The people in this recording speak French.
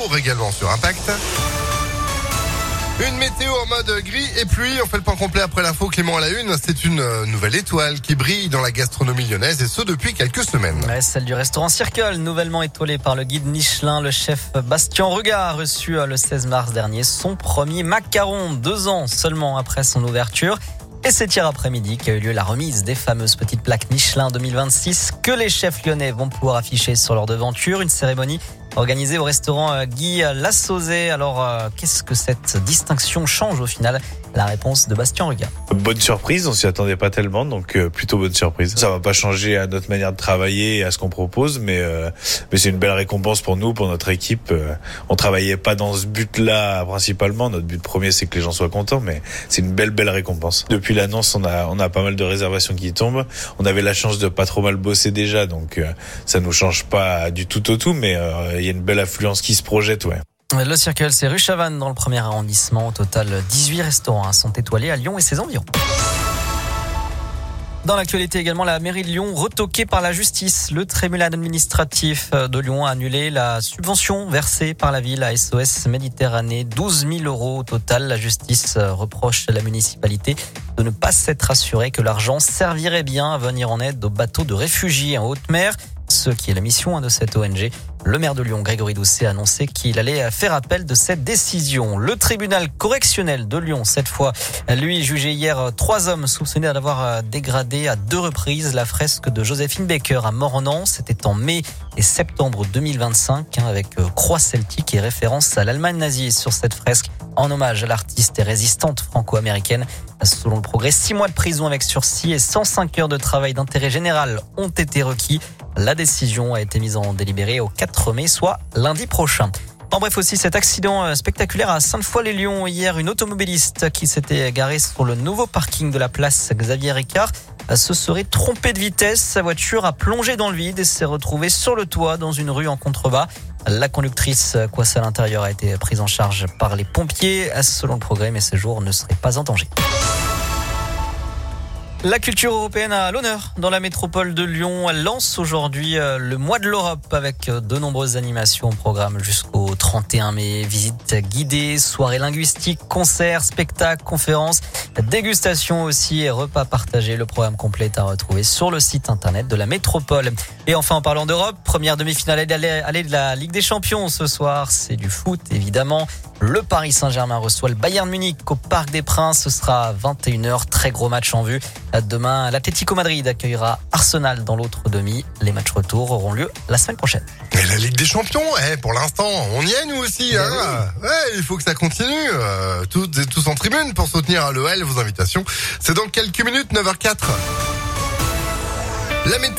jour également sur Impact. Une météo en mode gris et pluie. On fait le point complet après l'info. Clément à la une. C'est une nouvelle étoile qui brille dans la gastronomie lyonnaise et ce depuis quelques semaines. Ouais, celle du restaurant Circle, nouvellement étoilé par le guide Michelin. Le chef Bastien Regard a reçu le 16 mars dernier son premier macaron, 2 ans seulement après son ouverture. Et c'est hier après-midi qu'a eu lieu la remise des fameuses petites plaques Michelin 2026 que les chefs lyonnais vont pouvoir afficher sur leur devanture. Une cérémonie organisée au restaurant Guy Lassauzet. Alors, qu'est-ce que cette distinction change au final ? La réponse de Bastien Regard. Bonne surprise, on s'y attendait pas tellement, donc plutôt bonne surprise. Ça va pas changer à notre manière de travailler et à ce qu'on propose, mais c'est une belle récompense pour nous, pour notre équipe. On travaillait pas dans ce but-là principalement. Notre but premier, c'est que les gens soient contents, mais c'est une belle récompense. Depuis l'annonce, on a pas mal de réservations qui tombent. On avait la chance de pas trop mal bosser déjà, donc ça nous change pas du tout au tout, mais il y a une belle affluence qui se projette, ouais. Le Circle, c'est rue Chavannes dans le 1er arrondissement. Au total, 18 restaurants sont étoilés à Lyon et ses environs. Dans l'actualité également, la mairie de Lyon retoquée par la justice. Le tribunal administratif de Lyon a annulé la subvention versée par la ville à SOS Méditerranée. 12 000 € au total. La justice reproche à la municipalité de ne pas s'être assurée que l'argent servirait bien à venir en aide aux bateaux de réfugiés en haute mer. Ce qui est la mission de cette ONG. Le maire de Lyon, Grégory Doucet, a annoncé qu'il allait faire appel de cette décision. Le tribunal correctionnel de Lyon, cette fois, lui jugeait hier 3 hommes soupçonnés d'avoir dégradé à 2 reprises la fresque de Joséphine Baker à Mornan. C'était en mai et septembre 2025, avec croix celtique et référence à l'Allemagne nazie sur cette fresque en hommage à l'artiste et résistante franco-américaine. Selon le Progrès, 6 mois de prison avec sursis et 105 heures de travail d'intérêt général ont été requis. La décision a été mise en délibéré au 4 mai, soit lundi prochain. En bref aussi, cet accident spectaculaire à Sainte-Foy-les-Lyons. Hier, une automobiliste qui s'était garée sur le nouveau parking de la place Xavier Ricard se serait trompée de vitesse. Sa voiture a plongé dans le vide et s'est retrouvée sur le toit dans une rue en contrebas. La conductrice coincée à l'intérieur a été prise en charge par les pompiers. Selon le Progrès, mais ce jour ne serait pas en danger. La culture européenne a l'honneur dans la métropole de Lyon. Elle lance aujourd'hui le mois de l'Europe avec de nombreuses animations au programme jusqu'au 31 mai. Visites guidées, soirées linguistiques, concerts, spectacles, conférences, dégustations aussi et repas partagés. Le programme complet est à retrouver sur le site internet de la métropole. Et enfin, en parlant d'Europe, première demi-finale allée de la Ligue des Champions ce soir. C'est du foot, évidemment. Le Paris Saint-Germain reçoit le Bayern Munich au Parc des Princes. Ce sera à 21h. Très gros match en vue. Demain, l'Atlético Madrid accueillera Arsenal dans l'autre demi. Les matchs retour auront lieu la semaine prochaine. Et la Ligue des Champions, pour l'instant, on y est nous aussi. Hein. Oui. Ouais, il faut que ça continue. Toutes et tous en tribune pour soutenir l'OL. Vos invitations, c'est dans quelques minutes, 9h04. La météo.